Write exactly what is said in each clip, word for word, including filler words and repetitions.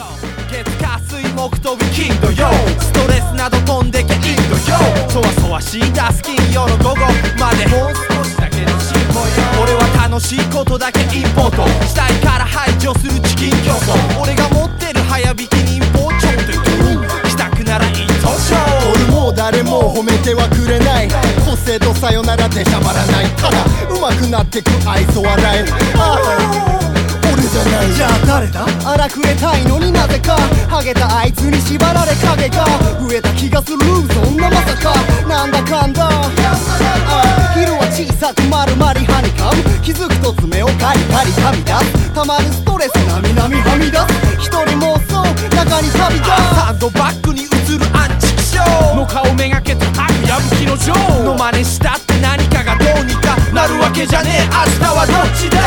月火水木飛び金土曜ストレスなど飛んでけインドよそわそわしいダス金曜の午後までもう少しだけの辛抱よ俺は楽しいことだけインポートしたいから排除するチキン競争俺が持ってる早引き人包丁でドゥーンしたくならいい図書俺もう誰も褒めてはくれない個性とさよならでしゃばらないただ上手くなってく愛想笑えああ俺じゃないじゃあ誰だ荒くれたいのになぜかハゲたあいつに縛られ影が増えた気がするそんなまさかなんだかんだあ昼は小さく丸まりはにかむ気づくと爪をガリガリ噛み出すたまるストレスなみなみはみ出す一人妄想中に旅立つサンドバッグに映るアンチ気象の顔めがけたタグやぶきの女王の真似したって何かがどうにかなるわけじゃねえ明日はどっちだ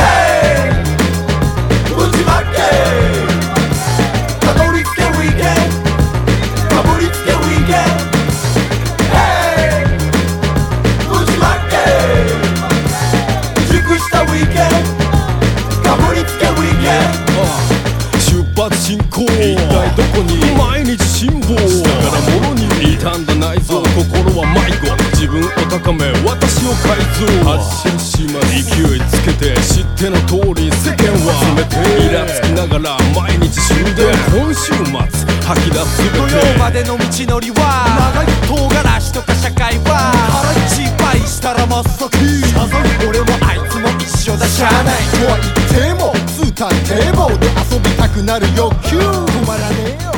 ぶちまけたどり着けウィーケンかぶりつけウィーケンぶちまけ熟したウィーケンかぶりつけウィーケン出発進行一体どこに毎日辛抱下からもろに傷んだ内臓心は迷子自分を高め私を改造発信します勢いつけて知っての通り世間は冷てイラつきながら毎日終電今週末吐き出す全て土曜までの道のりは長い唐辛子とか社会は失敗したら真っ先謝罪俺もあいつも一緒だしゃあないとは言ってもツータン堤防で遊びたくなる欲求止まらねえよ